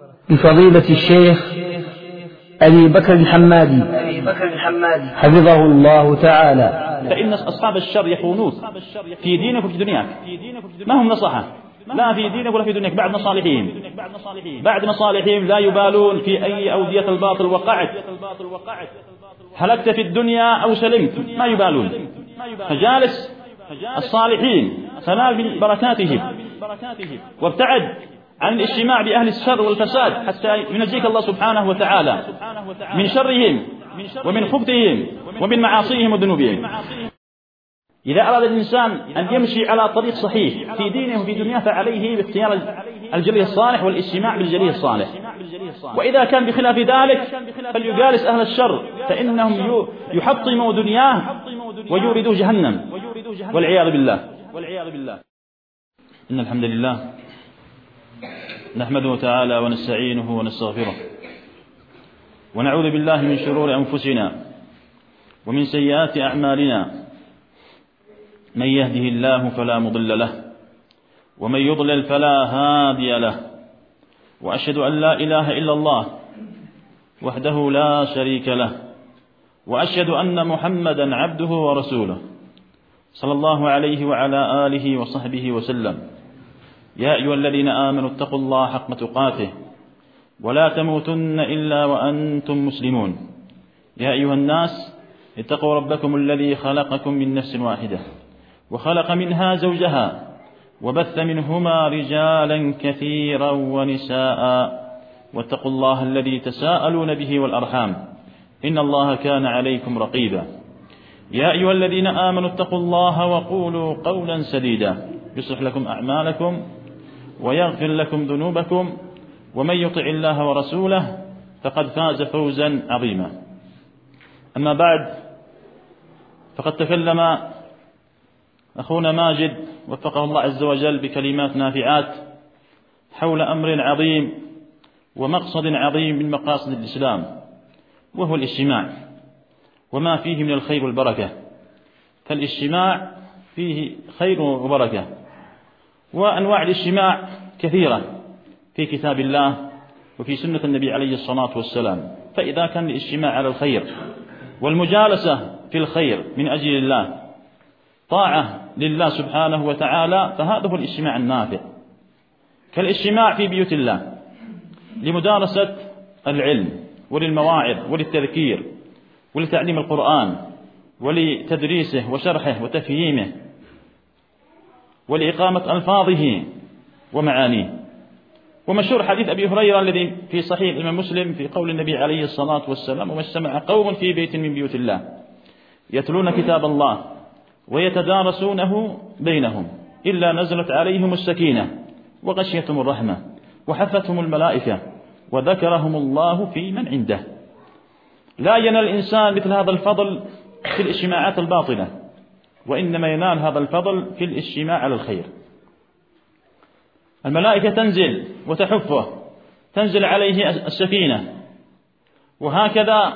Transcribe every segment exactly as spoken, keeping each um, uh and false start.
بفضيلة الشيخ أبي بكر الحمادي حفظه الله تعالى. فإن أصحاب الشر يخونون في دينك وفي دنياك، ما هم نصحة لا في دينك ولا في دنياك، بعد مصالحهم بعد مصالحهم لا يبالون في أي أودية الباطل وقعت، هلكت في الدنيا أو سلمت ما يبالون. فجالس الصالحين تنال من بركاتهم، وابتعد عن الاجتماع بأهل الشر والفساد حتى ينجيك الله سبحانه وتعالى من شرهم ومن خبثهم ومن معاصيهم وذنوبهم. إذا أراد الإنسان أن يمشي على طريق صحيح في دينه وفي دنياه فعليه باختيار الجليل الصالح والاجتماع بالجليل الصالح، وإذا كان بخلاف ذلك فليجالس أهل الشر فإنهم يحطموا دنياه ويوردوا جهنم والعياذ بالله. إن الحمد لله نحمده تعالى ونستعينه ونستغفره، ونعوذ بالله من شرور أنفسنا ومن سيئات أعمالنا، من يهده الله فلا مضل له ومن يضلل فلا هادي له، وأشهد أن لا إله إلا الله وحده لا شريك له، وأشهد أن محمدا عبده ورسوله صلى الله عليه وعلى آله وصحبه وسلم. يا أيها الذين آمنوا اتقوا الله حق تقاته ولا تموتن إلا وأنتم مسلمون. يا أيها الناس اتقوا ربكم الذي خلقكم من نفس واحدة وخلق منها زوجها وبث منهما رجالا كثيرا ونساء، واتقوا الله الذي تساءلون به والأرحام إن الله كان عليكم رقيبا. يا أيها الذين آمنوا اتقوا الله وقولوا قولا سديدا يصلح لكم أعمالكم ويغفر لكم ذنوبكم، ومن يطع الله ورسوله فقد فاز فوزا عظيما. أما بعد، فقد تكلم أخونا ماجد وفقه الله عز وجل بكلمات نافعات حول أمر عظيم ومقصد عظيم من مقاصد الإسلام، وهو الاجتماع وما فيه من الخير والبركة. فالاجتماع فيه خير وبركة، وأنواع الاجتماع كثيرة في كتاب الله وفي سنة النبي عليه الصلاة والسلام. فإذا كان الاجتماع على الخير والمجالسة في الخير من أجل الله طاعة لله سبحانه وتعالى فهذا هو الاجتماع النافع، كالاجتماع في بيوت الله لمدارسة العلم وللمواعظ وللتذكير ولتعليم القرآن ولتدريسه وشرحه وتفهيمه ولإقامة ألفاظه ومعانيه. ومشهور حديث أبي هريرة الذي في صحيح الإمام مسلم في قول النبي عليه الصلاة والسلام: وما اجتمع قوم في بيت من بيوت الله يتلون كتاب الله ويتدارسونه بينهم إلا نزلت عليهم السكينة وغشيتهم الرحمة وحفتهم الملائكة وذكرهم الله في من عنده. لا ينال الإنسان مثل هذا الفضل في الاجتماعات الباطلة، وإنما ينال هذا الفضل في الاجتماع على الخير. الملائكة تنزل وتحفه، تنزل عليه السكينة، وهكذا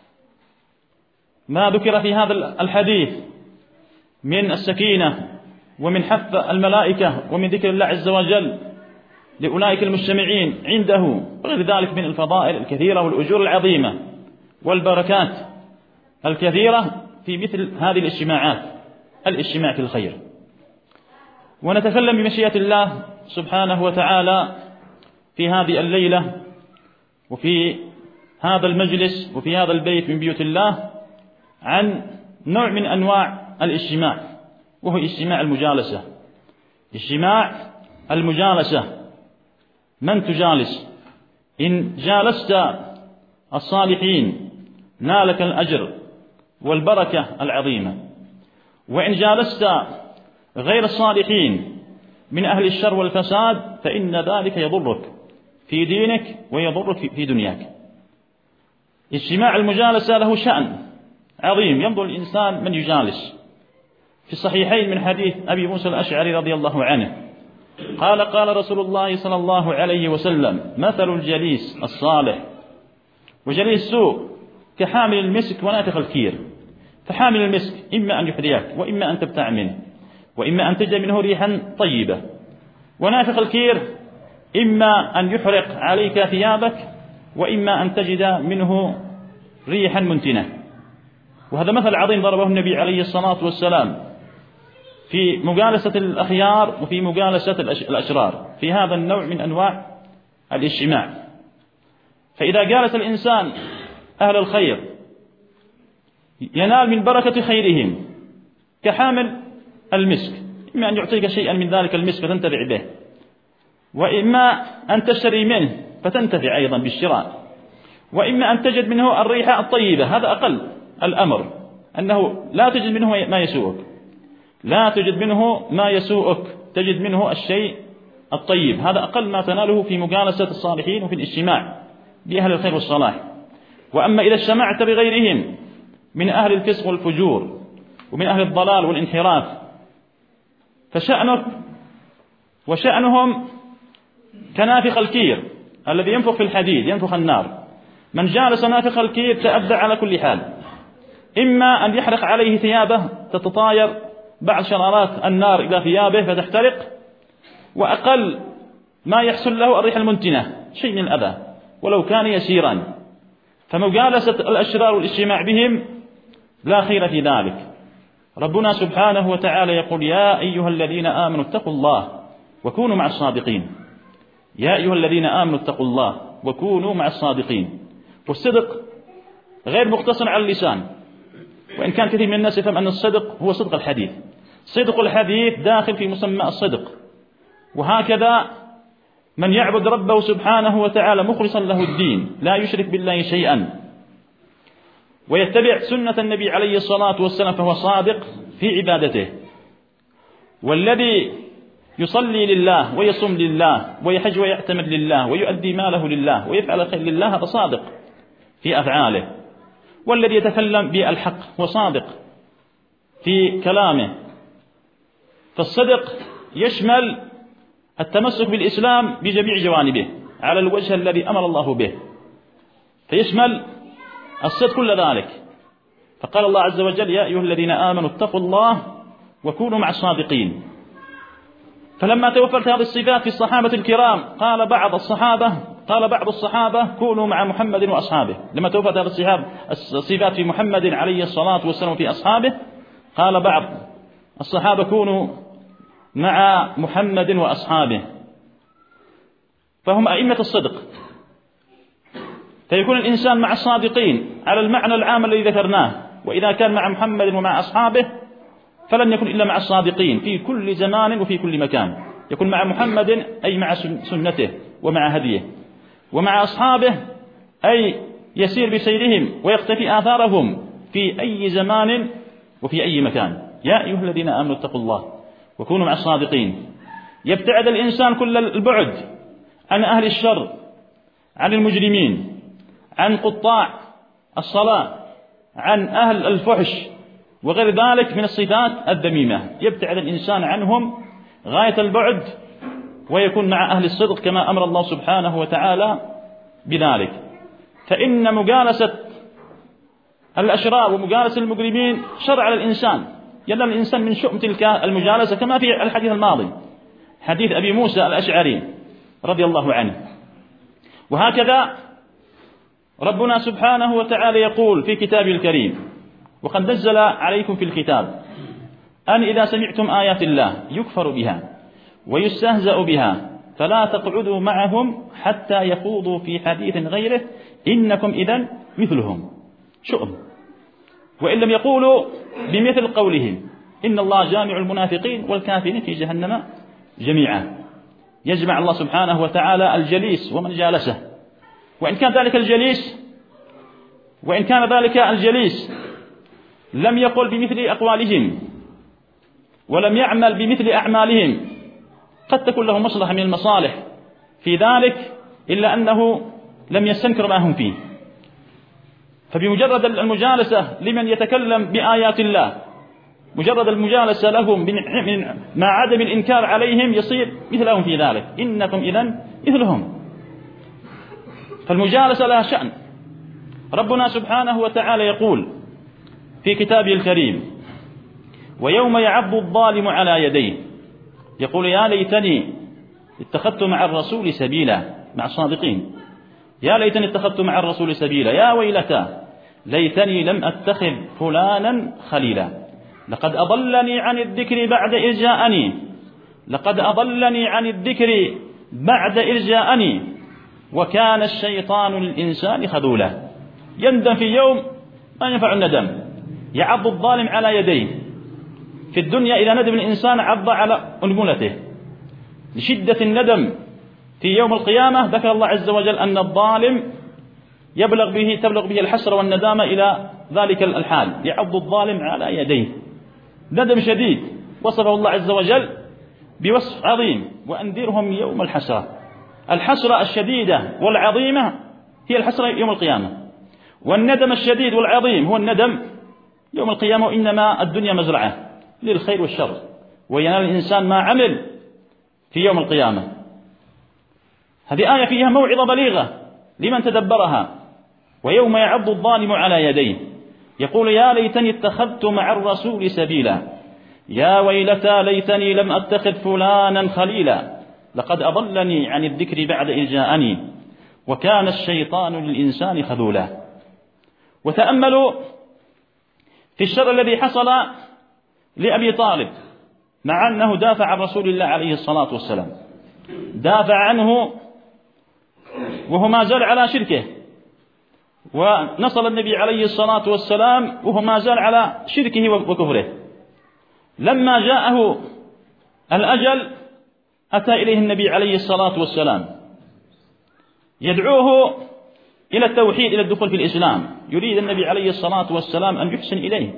ما ذكر في هذا الحديث من السكينة ومن حف الملائكة ومن ذكر الله عز وجل لأولئك المجتمعين عنده، وغير ذلك من الفضائل الكثيرة والأجور العظيمة والبركات الكثيرة في مثل هذه الاجتماعات، الاجتماع في الخير. ونتكلم بمشيئة الله سبحانه وتعالى في هذه الليلة وفي هذا المجلس وفي هذا البيت من بيوت الله عن نوع من أنواع الاجتماع، وهو اجتماع المجالسة. اجتماع المجالسة، من تجالس؟ إن جالست الصالحين نالك الأجر والبركة العظيمة، وإن جالست غير الصالحين من أهل الشر والفساد فإن ذلك يضرك في دينك ويضرك في دنياك. اجتماع المجالسة له شأن عظيم، ينظر الإنسان من يجالس. في الصحيحين من حديث أبي موسى الأشعري رضي الله عنه قال: قال رسول الله صلى الله عليه وسلم: مثل الجليس الصالح وجليس السوء كحامل المسك ونافخ الكير. فحامل المسك إما أن يحذيك وإما أن تبتاع منه وإما أن تجد منه ريحا طيبة، ونافخ الكير إما أن يحرق عليك ثيابك، وإما أن تجد منه ريحا منتنة. وهذا مثل عظيم ضربه النبي عليه الصلاة والسلام في مجالسة الأخيار وفي مجالسة الأشرار في هذا النوع من أنواع الاجتماع. فإذا جالس الإنسان أهل الخير ينال من بركة خيرهم كحامل المسك، إما أن يعطيك شيئا من ذلك المسك فتنتفع به، وإما أن تشتري منه فتنتفع أيضا بالشراء، وإما أن تجد منه الريحة الطيبة. هذا أقل الأمر، أنه لا تجد منه ما يسوءك، لا تجد منه ما يسوءك، تجد منه الشيء الطيب. هذا أقل ما تناله في مجالسة الصالحين وفي الاجتماع بأهل الخير والصلاح. وأما إذا اجتمعت بغيرهم من أهل الفسق والفجور ومن أهل الضلال والانحراف فشأنك وشأنهم كنافخ الكير الذي ينفخ في الحديد ينفخ النار. من جالس نافخ الكير تأبدع على كل حال، إما أن يحرق عليه ثيابه تتطاير بعض شرارات النار إلى ثيابه فتحترق، وأقل ما يحصل له الريح المنتنة شيء من الأذى ولو كان يسيرا. فمجالسة الأشرار والاجتماع بهم لا خير في ذلك. ربنا سبحانه وتعالى يقول: يا أيها الذين آمنوا اتقوا الله وكونوا مع الصادقين. يا أيها الذين آمنوا اتقوا الله وكونوا مع الصادقين. والصدق غير مقتصر على اللسان، وإن كان كثير من الناس يفهم أن الصدق هو صدق الحديث. صدق الحديث داخل في مسمى الصدق. وهكذا من يعبد ربه سبحانه وتعالى مخلصا له الدين لا يشرك بالله شيئا ويتبع سنة النبي عليه الصلاة والسلام فهو صادق في عبادته. والذي يصلي لله ويصوم لله ويحج ويعتمد لله ويؤدي ماله لله ويفعل الخير لله هذا صادق في أفعاله. والذي يتكلم بالحق هو صادق في كلامه. فالصدق يشمل التمسك بالإسلام بجميع جوانبه على الوجه الذي أمر الله به، فيشمل الصدق كل ذلك. فقال الله عز وجل: يا أيها الذين آمنوا اتقوا الله وكونوا مع الصادقين. فلما توفرت هذه الصفات في الصحابة الكرام قال بعض الصحابة قال بعض الصحابة كونوا مع محمد وأصحابه. لما توفرت هذه الصفات في محمد عليه الصلاة والسلام في أصحابه قال بعض الصحابة كونوا مع محمد وأصحابه، فهم أئمة الصدق. فيكون الإنسان مع الصادقين على المعنى العام الذي ذكرناه. وإذا كان مع محمد ومع أصحابه فلن يكن إلا مع الصادقين في كل زمان وفي كل مكان. يكون مع محمد أي مع سنته ومع هديه، ومع أصحابه أي يسير بسيرهم ويقتفي آثارهم في أي زمان وفي أي مكان. يا أيها الذين آمنوا اتقوا الله وكونوا مع الصادقين. يبتعد الإنسان كل البعد عن أهل الشر، عن المجرمين، عن قطاع الصلاة، عن أهل الفحش وغير ذلك من الصفات الذميمة. يبتعد الإنسان عنهم غاية البعد ويكون مع أهل الصدق كما أمر الله سبحانه وتعالى بذلك. فإن مجالسة الأشرار ومجالسة المجرمين شر على الإنسان، ينال الإنسان من شؤم تلك المجالسة كما في الحديث الماضي حديث أبي موسى الأشعري رضي الله عنه. وهكذا ربنا سبحانه وتعالى يقول في كتابه الكريم: وقد نزل عليكم في الكتاب أن إذا سمعتم آيات الله يكفر بها ويستهزأ بها فلا تقعدوا معهم حتى يخوضوا في حديث غيره إنكم إذن مثلهم. شؤم. وإن لم يقولوا بمثل قولهم إن الله جامع المنافقين والكافرين في جهنم جميعا. يجمع الله سبحانه وتعالى الجليس ومن جالسه. وإن كان ذلك الجليس وإن كان ذلك الجليس لم يقل بمثل أقوالهم ولم يعمل بمثل أعمالهم، قد تكون له مصلحة من المصالح في ذلك إلا أنه لم يستنكر ما هم فيه. فبمجرد المجالسة لمن يتكلم بآيات الله، مجرد المجالسة لهم مع عدم الإنكار عليهم يصير مثلهم في ذلك إنكم إذن مثلهم. فالمجالسة لها شأن. ربنا سبحانه وتعالى يقول في كتابه الكريم: ويوم يعض الظالم على يديه يقول يا ليتني اتخذت مع الرسول سبيلا، مع الصادقين. يا ليتني اتخذت مع الرسول سبيلا، يا ويلتا ليتني لم أتخذ فلانا خليلا، لقد أضلني عن الذكر بعد إذ جاءني، لقد أضلني عن الذكر بعد إذ جاءني، وكان الشيطان للإنسان خذولا. يندم في يوم ما ينفع الندم، يعض الظالم على يديه. في الدنيا إذا ندم الإنسان عض على أنملته لشدة الندم. في يوم القيامة ذكر الله عز وجل أن الظالم يبلغ به تبلغ به الحسرة والندامة إلى ذلك الحال، يعض الظالم على يديه. ندم شديد وصفه الله عز وجل بوصف عظيم: وأنذرهم يوم الحسرة. الحسرة الشديدة والعظيمة هي الحسرة يوم القيامة، والندم الشديد والعظيم هو الندم يوم القيامة. وإنما الدنيا مزرعة للخير والشر، وينال الإنسان ما عمل في يوم القيامة. هذه آية فيها موعظة بليغة لمن تدبرها. ويوم يعض الظالم على يديه يقول يا ليتني اتخذت مع الرسول سبيلا، يا ويلتى ليتني لم أتخذ فلانا خليلا، لقد أضلني عن الذكر بعد إذ جاءني، وكان الشيطان للإنسان خذولا. وتأملوا في الشر الذي حصل لأبي طالب، مع أنه دافع عن رسول الله عليه الصلاة والسلام، دافع عنه وهو ما زال على شركه، ونصل النبي عليه الصلاة والسلام وهو ما زال على شركه وكفره. لما جاءه الأجل أتى إليه النبي عليه الصلاة والسلام يدعوه إلى التوحيد، إلى الدخول في الإسلام. يريد النبي عليه الصلاة والسلام أن يحسن إليه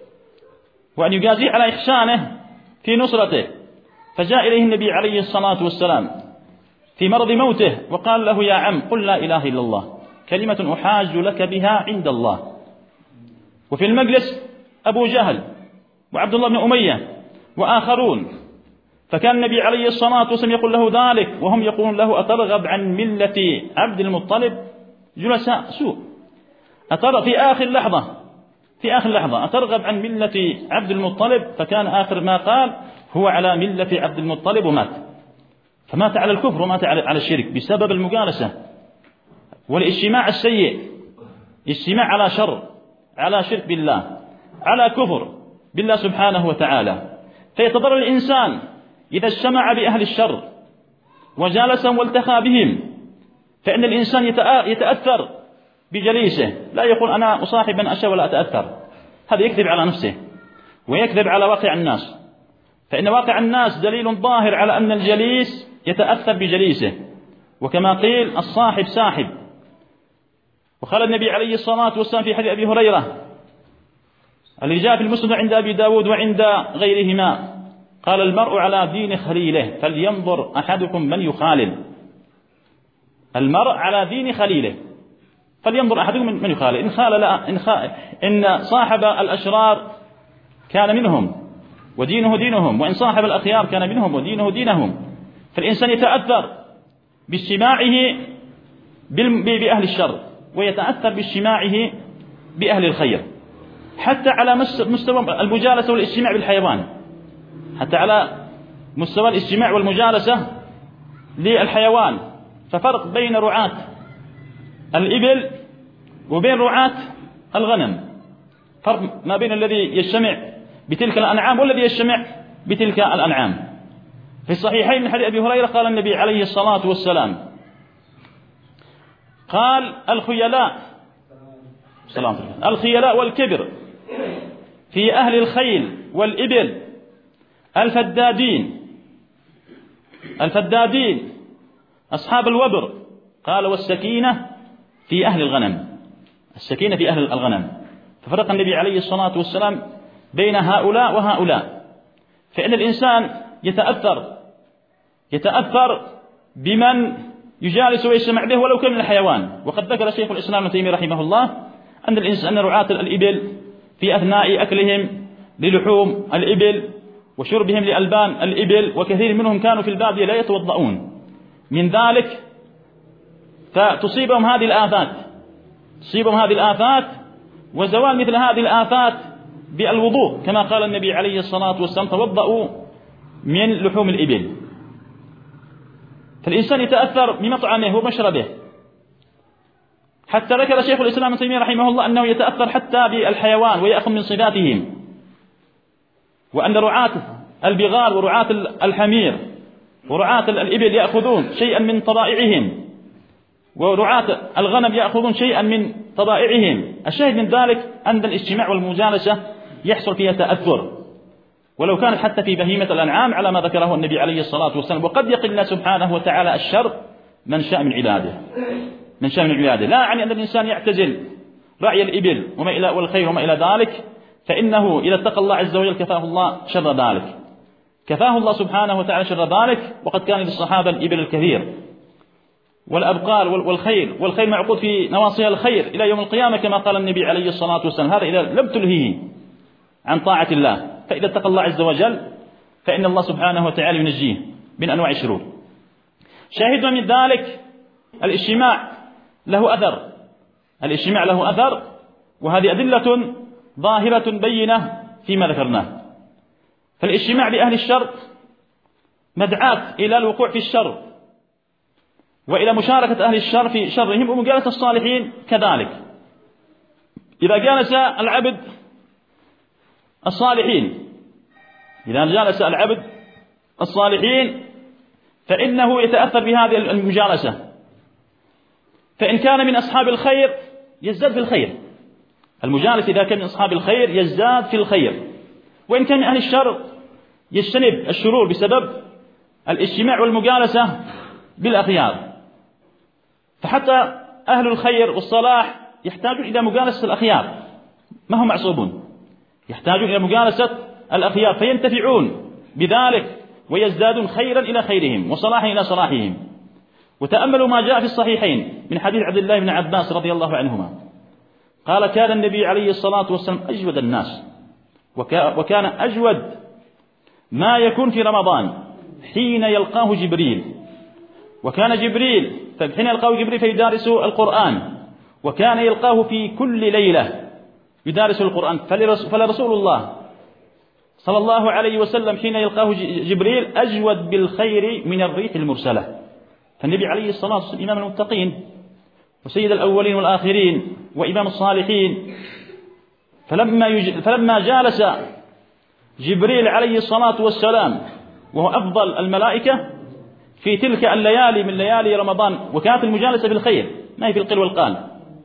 وأن يجازيه على إحسانه في نصرته. فجاء إليه النبي عليه الصلاة والسلام في مرض موته وقال له يا عم قل لا إله إلا الله، كلمة أحاج لك بها عند الله. وفي المجلس أبو جهل وعبد الله بن أمية وآخرون، فكان النبي عليه الصلاة والسلام يقول له ذلك وهم يقولون له أترغب عن ملة عبد المطلب؟ جلساء سوء. أترى في آخر لحظة في آخر لحظة أترغب عن ملة عبد المطلب؟ فكان آخر ما قال هو على ملة عبد المطلب ومات. فمات على الكفر ومات على الشرك بسبب المجالسة والاجتماع السيء، اجتماع على شر، على شرك بالله، على كفر بالله سبحانه وتعالى. فيتضرر الإنسان إذا اجتمع بأهل الشر وجالسهم والتقى بهم، فإن الإنسان يتأثر بجليسه، لا يقول أنا أصاحب من أشاء ولا أتأثر. هذا يكذب على نفسه ويكذب على واقع الناس، فإن واقع الناس دليل ظاهر على أن الجليس يتأثر بجليسه. وكما قيل الصاحب ساحب. وقال النبي عليه الصلاة والسلام في حديث أبي هريرة الذي جاء في المسند عند أبي داود وعند غيرهما، قال المرء على دين خليله فلينظر أحدكم من يخالل. المرء على دين خليله فلينظر أحدكم من يخالل. إن خالل إن, خال إن صاحب الأشرار كان منهم ودينه دينهم، وإن صاحب الأخيار كان منهم ودينه دينهم. فالإنسان يتأثر باجتماعه بأهل الشر ويتأثر باجتماعه بأهل الخير، حتى على مستوى المجالسة والاجتماع بالحيوان، حتى على مستوى الاجتماع والمجالسة للحيوان. ففرق بين رعاة الإبل وبين رعاة الغنم، فرق ما بين الذي يجتمع بتلك الأنعام والذي يجتمع بتلك الأنعام. في الصحيحين من حديث أبي هريرة قال النبي عليه الصلاة والسلام قال الخيلاء سلام الخيلاء والكبر في أهل الخيل والإبل الفدادين الفدادين أصحاب الوبر، قال والسكينة في أهل الغنم، السكينة في أهل الغنم. ففرق النبي عليه الصلاة والسلام بين هؤلاء وهؤلاء. فإن الإنسان يتأثر يتأثر بمن يجالس ويجتمع به ولو كان من الحيوان. وقد ذكر شيخ الإسلام ابن تيمية رحمه الله أن الإنسان أن رعاة الإبل في أثناء أكلهم للحوم الإبل وشربهم لألبان الإبل، وكثير منهم كانوا في البادية لا يتوضؤون من ذلك، فتصيبهم هذه الآفات تصيبهم هذه الآفات وزوال مثل هذه الآفات بالوضوء، كما قال النبي عليه الصلاة والسلام توضؤوا من لحوم الإبل. فالإنسان يتأثر بمطعمه ومشربه، حتى ذكر شيخ الإسلام ابن تيمية رحمه الله أنه يتأثر حتى بالحيوان ويأخذ من صفاتهم، وأن رعاة البغال ورعاة الحمير ورعاة الإبل يأخذون شيئا من طبائعهم، ورعاة الغنم يأخذون شيئا من طبائعهم. الشاهد من ذلك أن الاجتماع والمجالسة يحصل فيها تأثر، ولو كانت حتى في بهيمة الأنعام على ما ذكره النبي عليه الصلاة والسلام. وقد يقل الله سبحانه وتعالى الشر من شاء من عباده من شاء من عباده لا يعني أن الإنسان يعتزل رعي الإبل وما إلى والخير وما إلى ذلك، فإنه إذا اتقى الله عز وجل كفاه الله شر ذلك، كفاه الله سبحانه وتعالى شر ذلك. وقد كان للصحابة الإبل الكثير والأبقال والخير، والخير معقود في نواصيها الخير إلى يوم القيامة كما قال النبي عليه الصلاة والسلام. هذا إذا لم تلهيه عن طاعة الله، فإذا اتقى الله عز وجل فإن الله سبحانه وتعالى ينجيه من أنواع الشرور. شاهدنا من ذلك الاجتماع له أثر، الاجتماع له أثر، وهذه أدلة ظاهرة بينة فيما ذكرناه. فالاجتماع بأهل الشر مدعاة إلى الوقوع في الشر وإلى مشاركة أهل الشر في شرهم، ومجالسة الصالحين كذلك. إذا جالس العبد الصالحين إذا جالس العبد الصالحين فإنه يتأثر بهذه المجالسة، فإن كان من أصحاب الخير يزداد في الخير، المجالس إذا كان من أصحاب الخير يزداد في الخير، وإن كان من أهل الشر يجتنب الشرور بسبب الاجتماع والمجالسة بالأخيار. فحتى أهل الخير والصلاح يحتاجون إلى مجالسة الأخيار، ما هم معصوبون، يحتاجون إلى مجالسة الأخيار فينتفعون بذلك ويزدادون خيرا إلى خيرهم وصلاحا إلى صلاحهم. وتأملوا ما جاء في الصحيحين من حديث عبد الله بن عباس رضي الله عنهما قال: كان النبي عليه الصلاة والسلام أجود الناس، وكان أجود ما يكون في رمضان حين يلقاه جبريل، وكان جبريل حين يلقاه جبريل فيدارس القرآن، وكان يلقاه في كل ليلة يدارس القرآن. فلرسول الله صلى الله عليه وسلم حين يلقاه جبريل أجود بالخير من الريح المرسلة. فالنبي عليه الصلاة والسلام إمام المتقين وسيد الأولين والآخرين وإمام الصالحين، فلما, يج... فلما جالس جبريل عليه الصلاة والسلام وهو أفضل الملائكة في تلك الليالي من ليالي رمضان، وكانت المجالسة في الخير ما هي في القل والقال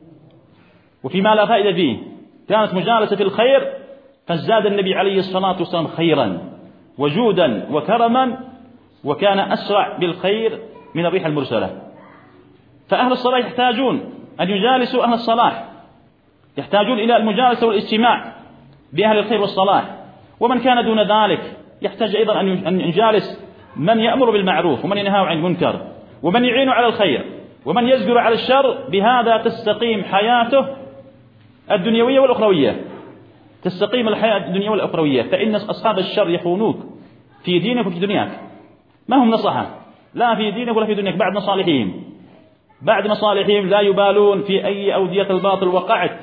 وفيما لا فائدة فيه، كانت مجالسة في الخير، فازداد النبي عليه الصلاة والسلام خيرا وجودا وكرما، وكان أسرع بالخير من الريح المرسلة. فأهل الصلاح يحتاجون أن يجالسوا أهل الصلاح، يحتاجون إلى المجالسة والاجتماع بأهل الخير والصلاح. ومن كان دون ذلك يحتاج أيضا أن يجالس من يأمر بالمعروف ومن ينهى عن المنكر ومن يعين على الخير ومن يزجر على الشر. بهذا تستقيم حياته الدنيوية والأخروية، تستقيم الحياة الدنيوية والأخروية. فإن أصحاب الشر يخونوك في دينك وفي دنياك، ما هم نصحة لا في دينك ولا في دنياك، بعد مصالحهم بعد مصالحهم لا يبالون في أي أودية الباطل وقعت،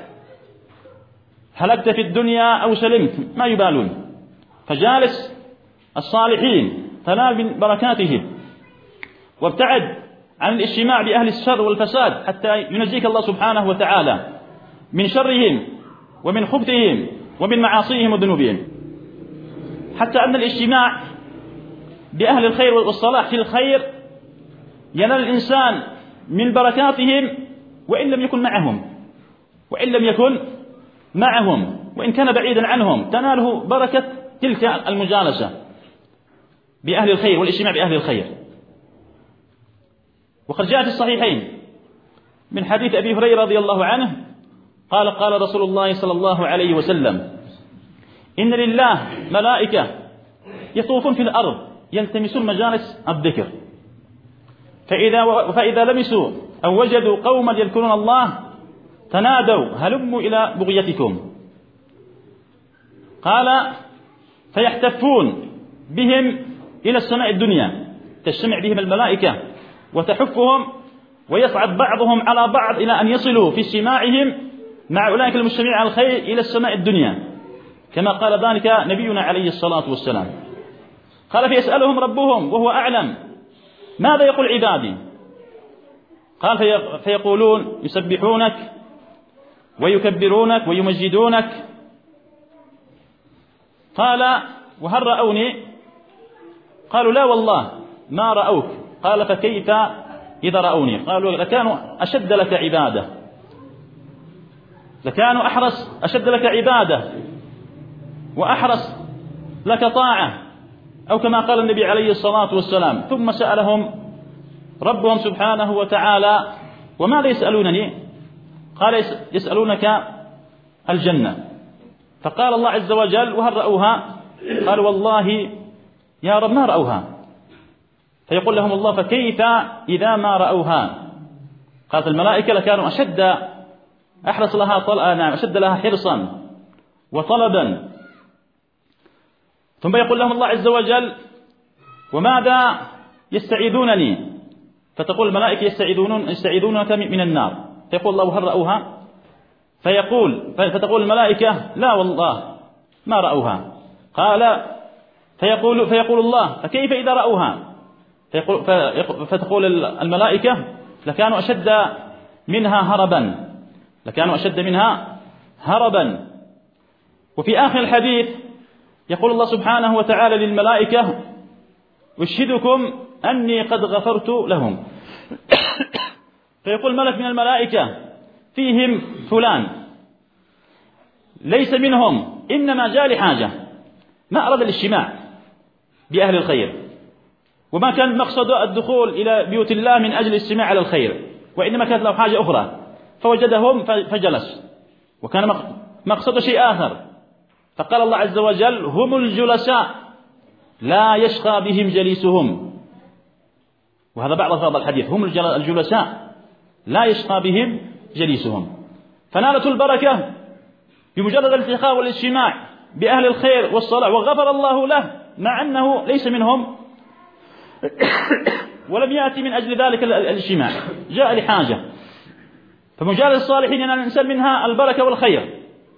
هلكت في الدنيا أو سلمت، ما يبالون. فجالس الصالحين تنال من بركاتهم، وابتعد عن الاجتماع بأهل الشر والفساد حتى ينجيك الله سبحانه وتعالى من شرهم ومن خبثهم ومن معاصيهم وذنوبهم. حتى أن الاجتماع بأهل الخير والصلاح في الخير ينال الإنسان من بركاتهم وإن لم يكن معهم وإن لم يكن معهم وإن كان بعيدا عنهم، تناله بركة تلك المجالسة بأهل الخير والاجتماع بأهل الخير. وقد جاء في الصحيحين من حديث أبي هريرة رضي الله عنه قال: قال رسول الله صلى الله عليه وسلم: إن لله ملائكة يطوفون في الأرض يلتمسون مجالس الذكر، فإذا, فإذا لمسوا أو وجدوا قوما يذكرون الله تنادوا هلموا إلى بغيتكم. قال: فيحتفون بهم إلى السماء الدنيا، تجتمع بهم الملائكة وتحفهم، ويصعد بعضهم على بعض إلى أن يصلوا في اجتماعهم مع أولئك المجتمعين على الخير إلى السماء الدنيا، كما قال ذلك نبينا عليه الصلاة والسلام. قال: فيسألهم ربهم وهو أعلم ماذا يقول عبادي؟ قال فيقولون يسبحونك ويكبرونك ويمجدونك. قال وهل رأوني؟ قالوا لا والله ما رأوك. قال فكيف إذا رأوني؟ قالوا لكانوا أشد لك عبادة، لكانوا أحرص أشد لك عبادة وأحرص لك طاعة، أو كما قال النبي عليه الصلاة والسلام. ثم سألهم ربهم سبحانه وتعالى وماذا يسألونني؟ قال يسألونك الجنة. فقال الله عز وجل وهل رأوها؟ قال والله يا رب ما رأوها. فيقول لهم الله فكيف إذا ما رأوها؟ قالت الملائكة لكانوا أشد أحرص لها طلقا، نعم أشد لها حرصا وطلبا. ثم يقول لهم الله عز وجل وماذا يستعيذونني؟ فتقول الملائكة يستعيذون يستعيذونك من النار. فيقول الله هل رأوها؟ فيقول فتقول الملائكة لا والله ما رأوها. قال فيقول فيقول الله فكيف إذا رأوها؟ فيقول فتقول الملائكة لكانوا أشد منها هربا، لكانوا أشد منها هربا. وفي آخر الحديث يقول الله سبحانه وتعالى للملائكة أشهدكم أني قد غفرت لهم. فيقول ملك من الملائكة فيهم فلان ليس منهم، إنما جاء لحاجة، ما أراد الاجتماع بأهل الخير، وما كان مقصد الدخول إلى بيوت الله من أجل الاجتماع على الخير، وإنما كانت له حاجة أخرى فوجدهم فجلس، وكان مقصد شيء آخر. فقال الله عز وجل هم الجلساء لا يشقى بهم جليسهم. وهذا بعض ألفاظ الحديث، هم الجلساء لا يشقى بهم جليسهم. فنالت البركة بمجرد الالتقاء والاجتماع بأهل الخير والصلاح، وغفر الله له مع أنه ليس منهم ولم يأتي من أجل ذلك الاجتماع، جاء لحاجة. فمجالس الصالحين ينال الإنسان منها البركة والخير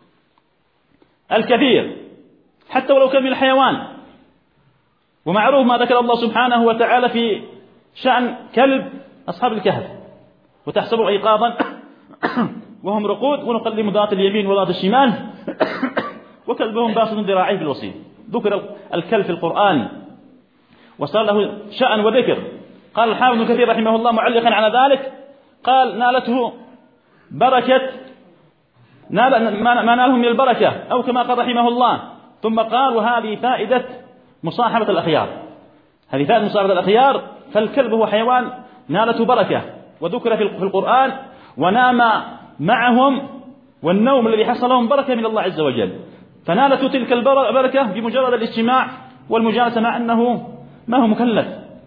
الكثير حتى ولو كان من الحيوان. ومعروف ما ذكر الله سبحانه وتعالى في شأن كلب أصحاب الكهف، وتحسبوا أيقاظا وهم رقود ونقلم ذات اليمين وذات الشمال وكلبهم باسط ذراعيه بالوصيد. ذكر الكلب في القرآن وصار له شأن وذكر. قال الحافظ ابن كثير رحمه الله معلقا على ذلك قال نالته بركة نال ما ناله من البركة، أو كما قال رحمه الله. ثم قال وهذه فائدة مصاحبة الأخيار، هذه فائدة مصاحبة الأخيار. فالكلب هو حيوان نالته بركة وذكر في القرآن ونام معهم، والنوم الذي حصل لهم بركة من الله عز وجل. فنالته تلك البركة بمجرد الاجتماع والمجالسة مع أنه ما هو مكلف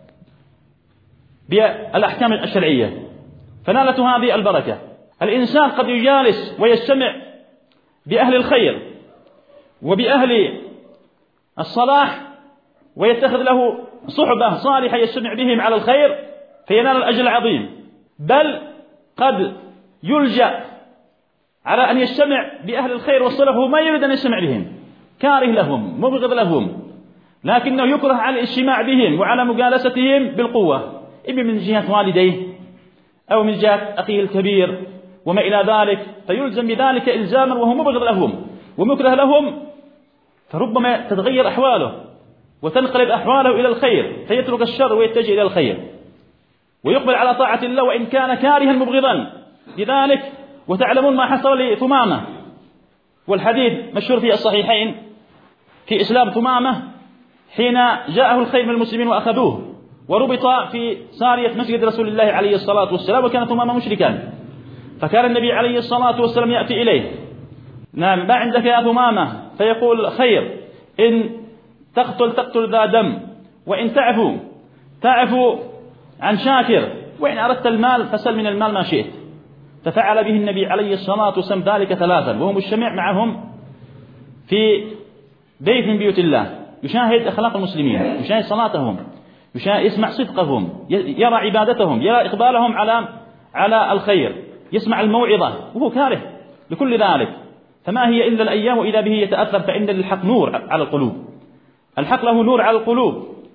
بالأحكام الشرعية، فنالته هذه البركة. الإنسان قد يجالس ويجتمع بأهل الخير وبأهل الصلاح ويتخذ له صحبة صالحة يجتمع بهم على الخير فينال الأجر العظيم، بل قد يلجأ على أن يجتمع بأهل الخير والصلاح وما يريد أن يجتمع بهم، كاره لهم مبغض لهم، لكنه يكره على الاجتماع بهم وعلى مجالستهم بالقوة، إما من جهة والديه أو من جهة أخيه الكبير وما إلى ذلك، فيلزم بذلك إلزاما وهو مبغض لهم ومكره لهم، فربما تتغير أحواله وتنقلب أحواله إلى الخير فيترك الشر ويتجه إلى الخير ويقبل على طاعة الله وإن كان كارها مبغضا لذلك. وتعلمون ما حصل لثمامة، والحديث مشهور في الصحيحين في إسلام ثمامة حين جاءه الخير من المسلمين وأخذوه وربط في سارية مسجد رسول الله عليه الصلاة والسلام، وكان ثمامة مشركا. فكان النبي عليه الصلاة والسلام يأتي إليه نعم ما عندك يا ثمامة؟ فيقول خير، إن تقتل تقتل ذا دم، وإن تعفو تعفو عن شاكر، وإن أردت المال فسل من المال ما شئت. ففعل به النبي عليه الصلاة والسلام ذلك ثلاثا وهو مجتمع معهم في بيت من بيوت الله، يشاهد أخلاق المسلمين، يشاهد صلاتهم، يشاهد يسمع صدقهم، يرى عبادتهم، يرى إقبالهم على على الخير، يسمع الموعظة، وهو كاره لكل ذلك. فما هي إلا الأيام إذا به يتأثر، فإن للحق نور على القلوب، الحق له نور على القلوب،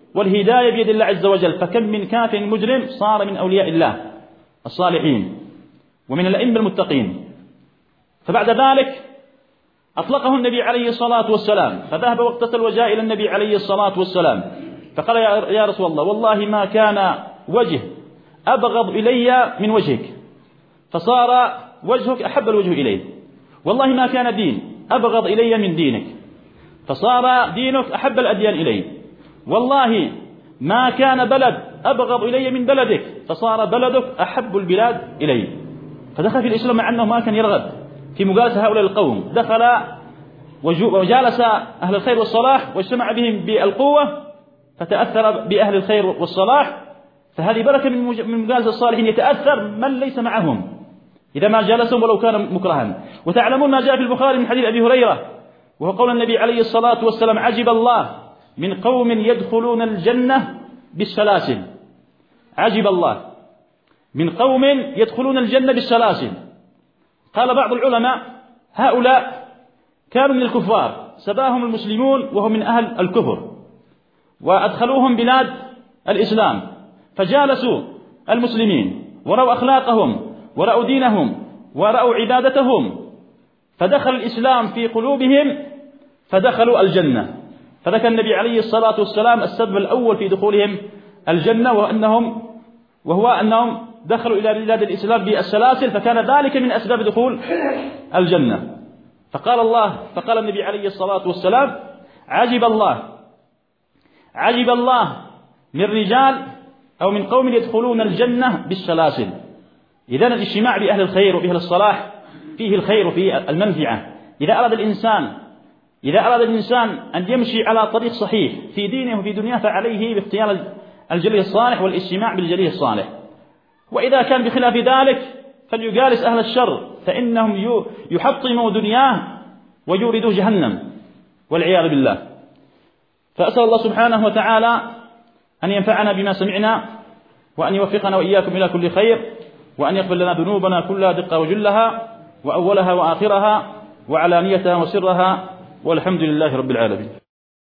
والهداية بيد الله عز وجل، فكم من كافر مجرم صار من أولياء الله الصالحين ومن الأئمة المتقين. فبعد ذلك أطلقه النبي عليه الصلاة والسلام، فذهب واغتسل وجاء إلى النبي عليه الصلاة والسلام فقال يا رسول الله والله ما كان وجه أبغض إلي من وجهك، فصار وجهك أحب الوجه إليه. والله ما كان دين أبغض إلي من دينك، فصار دينك أحب الأديان إلي. والله ما كان بلد أبغض إلي من بلدك، فصار بلدك أحب البلاد إلي. فدخل في الإسلام مع أنه ما كان يرغب في مجالسة هؤلاء القوم، دخل وجالس أهل الخير والصلاح واجتمع بهم بالقوة، فتأثر بأهل الخير والصلاح. فهذه بركة من مجالسة الصالحين، يتأثر من ليس معهم إذا ما جالسهم ولو كان مكرها. وتعلمون ما جاء في البخاري من حديث أبي هريرة، وهو قول النبي عليه الصلاة والسلام: عجب الله من قوم يدخلون الجنة بالسلاسل. عجب الله من قوم يدخلون الجنة بالسلاسل. قال بعض العلماء: هؤلاء كانوا من الكفار، سباهم المسلمون وهم من أهل الكفر، وأدخلوهم بلاد الإسلام، فجالسوا المسلمين ورأوا أخلاقهم ورأوا دينهم ورأوا عبادتهم، فدخل الإسلام في قلوبهم فدخلوا الجنة. فذكر النبي عليه الصلاة والسلام السبب الأول في دخولهم الجنة، وأنهم وهو أنهم دخلوا إلى بلاد الإسلام بالسلاسل، فكان ذلك من أسباب دخول الجنة. فقال الله فقال النبي عليه الصلاة والسلام: عجب الله عجب الله من رجال أو من قوم يدخلون الجنة بالسلاسل. إذن الاجتماع بأهل الخير وبأهل الصلاح فيه الخير وفيه المنفعة. إذا أراد الإنسان إذا أراد الإنسان أن يمشي على طريق صحيح في دينه وفي دنياه، فعليه باختيار الجليل الصالح والاجتماع بالجليل الصالح. وإذا كان بخلاف ذلك فليجالس أهل الشر، فإنهم يحطموا دنياه ويوردوا جهنم والعياذ بالله. فأسأل الله سبحانه وتعالى أن ينفعنا بما سمعنا، وأن يوفقنا وإياكم إلى كل خير، وأن يغفر لنا ذنوبنا كلها دقة وجلها وأولها وآخرها وعلانيتها وسرها، والحمد لله رب العالمين.